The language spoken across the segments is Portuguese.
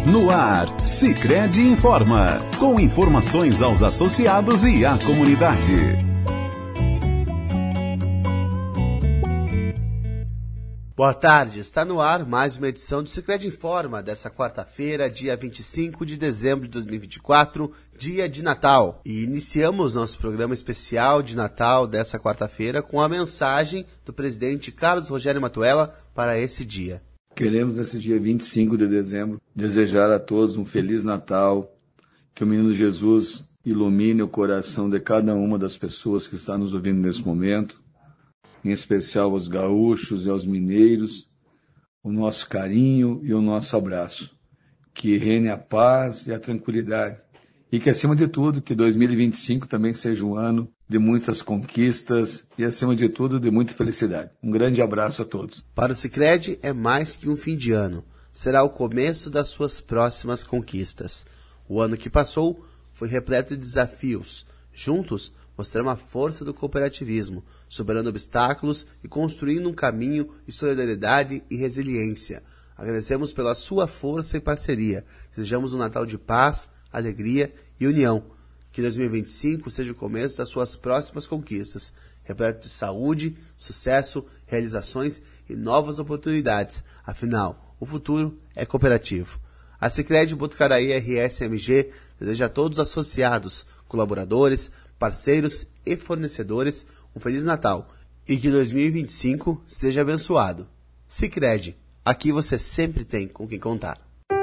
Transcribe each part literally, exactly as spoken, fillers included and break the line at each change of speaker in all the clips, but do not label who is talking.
No ar, Sicredi Informa, com informações aos associados e à comunidade.
Boa tarde, está no ar mais uma edição do Sicredi Informa dessa quarta-feira, dia vinte e cinco de dezembro de dois mil e vinte e quatro, dia de Natal. E iniciamos nosso programa especial de Natal dessa quarta-feira com a mensagem do presidente Carlos Rogério Matuella para esse dia.
Queremos, nesse dia vinte e cinco de dezembro, desejar a todos um Feliz Natal, que o Menino Jesus ilumine o coração de cada uma das pessoas que está nos ouvindo nesse momento, em especial aos gaúchos e aos mineiros, o nosso carinho e o nosso abraço. Que reine a paz e a tranquilidade. E que, acima de tudo, que dois mil e vinte e cinco também seja um ano de muitas conquistas e, acima de tudo, de muita felicidade. Um grande abraço a todos.
Para o Sicredi é mais que um fim de ano. Será o começo das suas próximas conquistas. O ano que passou foi repleto de desafios. Juntos, mostramos a força do cooperativismo, superando obstáculos e construindo um caminho de solidariedade e resiliência. Agradecemos pela sua força e parceria. Desejamos um Natal de paz, alegria e união. Que dois mil e vinte e cinco seja o começo das suas próximas conquistas, repleto de saúde, sucesso, realizações e novas oportunidades. Afinal, o futuro é cooperativo. A Sicredi Botucaraí R S M G deseja a todos os associados, colaboradores, parceiros e fornecedores um Feliz Natal e que dois mil e vinte e cinco seja abençoado. Sicredi, aqui você sempre tem com quem contar.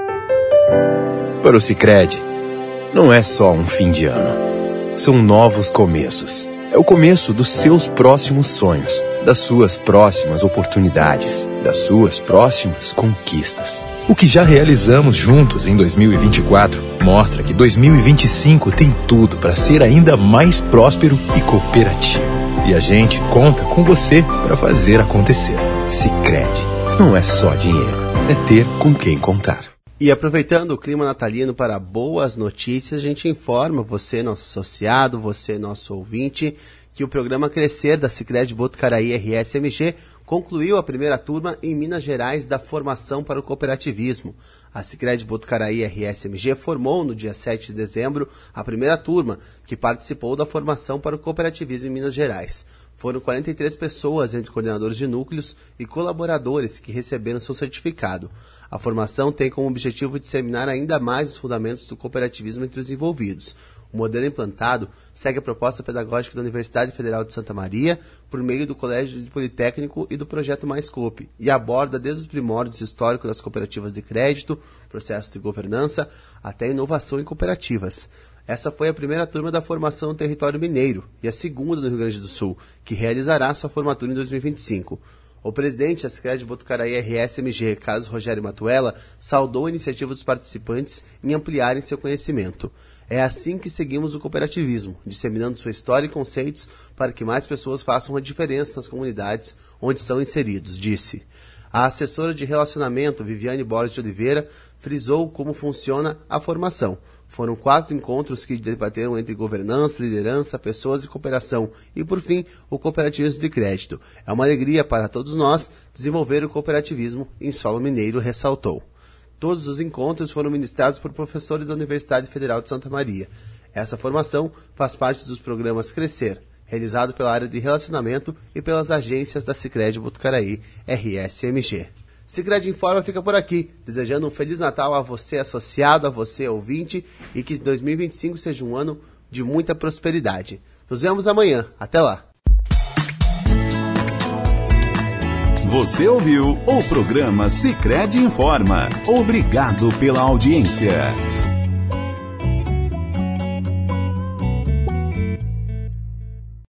Para o Sicredi, não é só um fim de ano. São novos começos. É o começo dos seus próximos sonhos, das suas próximas oportunidades, das suas próximas conquistas. O que já realizamos juntos em dois mil e vinte e quatro mostra que dois mil e vinte e cinco tem tudo para ser ainda mais próspero e cooperativo. E a gente conta com você para fazer acontecer. Sicredi, não é só dinheiro, é ter com quem contar.
E aproveitando o clima natalino para boas notícias, a gente informa você, nosso associado, você, nosso ouvinte, que o programa Crescer da Sicredi Botucaraí R S M G concluiu a primeira turma em Minas Gerais da formação para o cooperativismo. A Sicredi Botucaraí R S M G formou no dia sete de dezembro a primeira turma que participou da formação para o cooperativismo em Minas Gerais. Foram quarenta e três pessoas, entre coordenadores de núcleos e colaboradores, que receberam seu certificado. A formação tem como objetivo disseminar ainda mais os fundamentos do cooperativismo entre os envolvidos. O modelo implantado segue a proposta pedagógica da Universidade Federal de Santa Maria, por meio do Colégio Politécnico e do Projeto Mais Coop, e aborda desde os primórdios históricos das cooperativas de crédito, processo de governança, até a inovação em cooperativas. Essa foi a primeira turma da formação no território mineiro e a segunda no Rio Grande do Sul, que realizará sua formatura em dois mil e vinte e cinco. O presidente da Sicredi Botucaraí R S M G, Carlos Rogério Matuella, saudou a iniciativa dos participantes em ampliarem seu conhecimento. É assim que seguimos o cooperativismo, disseminando sua história e conceitos para que mais pessoas façam a diferença nas comunidades onde estão inseridos, disse. A assessora de relacionamento, Viviane Borges de Oliveira, frisou como funciona a formação. Foram quatro encontros que debateram entre governança, liderança, pessoas e cooperação e, por fim, o cooperativismo de crédito. É uma alegria para todos nós desenvolver o cooperativismo em solo mineiro, ressaltou. Todos os encontros foram ministrados por professores da Universidade Federal de Santa Maria. Essa formação faz parte dos programas Crescer, realizado pela área de relacionamento e pelas agências da Sicredi Botucaraí R S M G. Sicredi Informa fica por aqui, desejando um Feliz Natal a você associado, a você ouvinte, e que dois mil e vinte e cinco seja um ano de muita prosperidade. Nos vemos amanhã. Até lá.
Você ouviu o programa Sicredi Informa. Obrigado pela audiência.